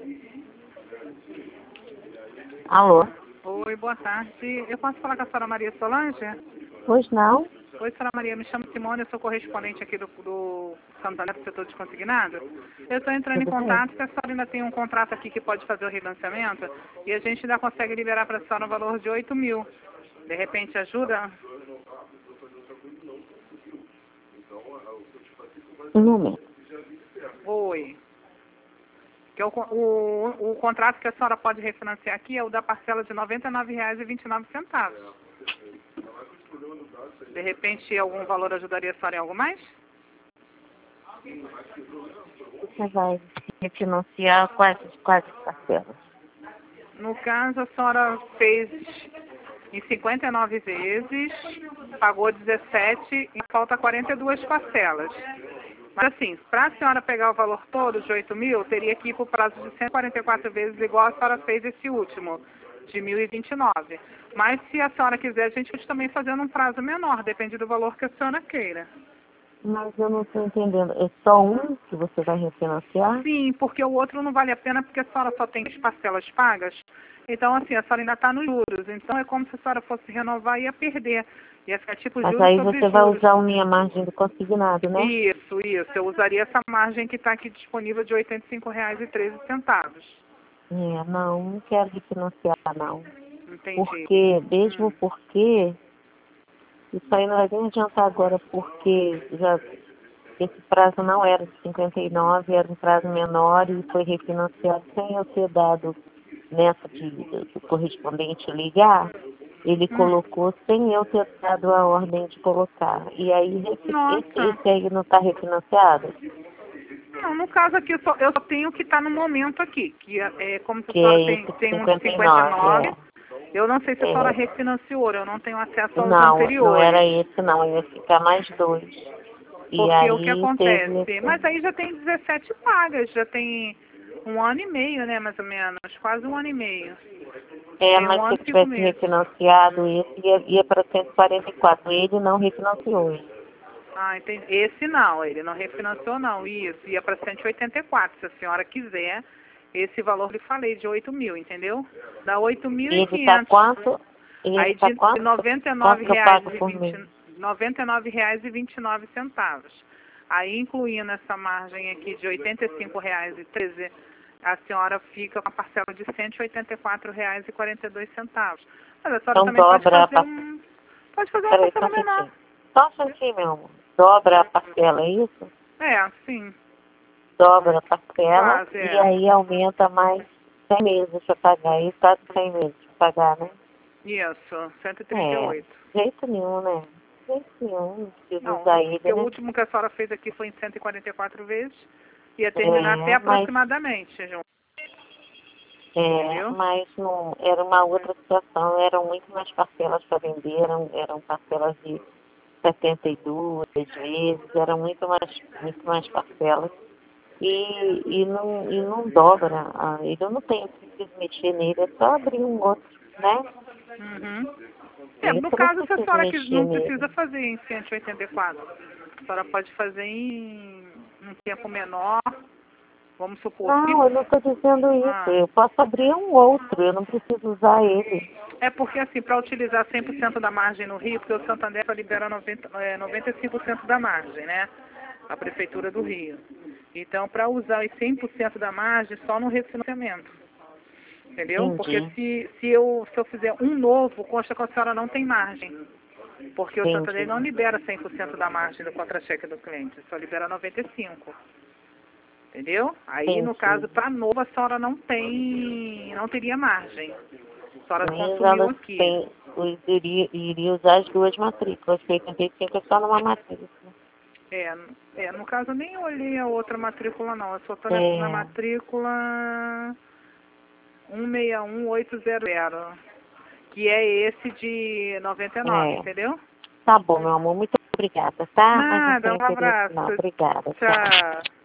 Alô? Oi, boa tarde. Eu posso falar com a senhora Maria Solange? Pois não? Oi, senhora Maria, me chamo Simone, eu sou correspondente aqui do Santander do setor de consignado. Eu estou entrando em Tudo bem? contato, porque a senhora ainda tem um contrato aqui que pode fazer o refinanciamento e a gente ainda consegue liberar para a senhora um valor de 8 mil. De repente ajuda? Um momento. Oi. Que o contrato que a senhora pode refinanciar aqui é o da parcela de R$ 99,29. De repente, algum valor ajudaria a senhora em algo mais? Você vai refinanciar quais parcelas? No caso, a senhora fez em 59 vezes, pagou 17 e falta 42 parcelas. Mas assim, para a senhora pegar o valor todo de 8 mil, teria que ir para o prazo de 144 vezes, igual a senhora fez esse último, de 1.029. Mas se a senhora quiser, a gente pode também fazer num prazo menor, depende do valor que a senhora queira. Mas eu não estou entendendo. É só um que você vai refinanciar? Sim, porque o outro não vale a pena, porque a senhora só tem as parcelas pagas. Então, assim, a senhora ainda está nos juros. Então, é como se a senhora fosse renovar e ia perder. Ia ficar tipo Mas juros aí sobre você vai juros. usar a minha margem do consignado, né? Isso. Eu usaria essa margem que está aqui disponível de R$ 85,13. Não quero refinanciar, não. Entendi. Mesmo porque, isso aí não vai nem adiantar agora, porque esse prazo não era de 59, era um prazo menor e foi refinanciado sem eu ter dado nessa do correspondente ligar, ele colocou sem eu ter dado a ordem de colocar. E aí Nossa. esse aí não está refinanciado? Não, no caso aqui, eu só tenho o que está no momento aqui, que é como se a Que senhora é tem esse um de 59, 59. Eu não sei se a senhora refinanciou, eu não tenho acesso aos Não era anteriores. esse não, ia ficar mais dois. E Porque o que aí teve acontece? esse. Mas aí já tem 17 pagas, já tem 1 ano e meio, né, mais ou menos, quase 1 ano e meio. Tem Mas 1 se ano eu e 5 tivesse meses. refinanciado esse, ia para 144. Ele não refinanciou. Ah, entendi. Esse não, ele não refinanciou não, isso, ia para 184, se a senhora quiser, esse valor que eu falei, de 8 mil, entendeu? Dá E ele está 8.500. quanto? E ele Aí está de quanto? Quanto que eu pago por mês? R$ 99,29. Aí, incluindo essa margem aqui de R$ 85,13, a senhora fica com a parcela de R$ 184,42. Mas a senhora Então também pode dobra a fazer parcela. pode fazer uma Peraí, só parcela um menor. instantinho. Só um instantinho, meu amor. Dobra a parcela, é isso? É, sim, Dobra a parcela quase, e é. aí aumenta mais 100 meses para pagar. Aí quase 100 meses para pagar, né? Isso, É, 138. jeito nenhum, né? Jeito nenhum, não precisa Não, usar ele, porque o né? último que a senhora fez aqui foi em 144 vezes. Ia terminar até Mas aproximadamente, João. Entendeu? mas não, era uma outra situação, eram muito mais parcelas para vender, eram parcelas de 72 vezes, eram muito mais parcelas. E não dobra, ele não tem preciso mexer nele, é só abrir um outro, né? Uhum. No Esse eu não caso, se a preciso senhora mexer não precisa nele. fazer em 184, a senhora pode fazer em um tempo menor, vamos supor, se... Não, eu não estou dizendo isso, Ah, eu posso abrir um outro, eu não preciso usar ele. é porque, assim, para utilizar 100% da margem no Rio, porque o Santander só libera 95% da margem, né? A Prefeitura do Rio. Então, para usar os 100% da margem, só no refinanciamento. Entendeu? Porque Entendi, se eu fizer um novo, consta que a senhora não tem margem. Porque o Santander entendi, não libera 100% da margem do contra-cheque do cliente, só libera 95%. Entendeu? Aí, no caso, entendi. para novo, a senhora não teria margem. A senhora Nem consumiu usando, aqui. iria usar as duas matrículas, porque 85 é só numa matrícula. No caso, eu nem olhei a outra matrícula, não. Eu só estou na É, matrícula 161800, que é esse de 99, é. entendeu? Tá bom, meu amor, muito obrigada, tá? Mas não Nada, tem um interesse abraço. não. Obrigada, tchau. Tchau.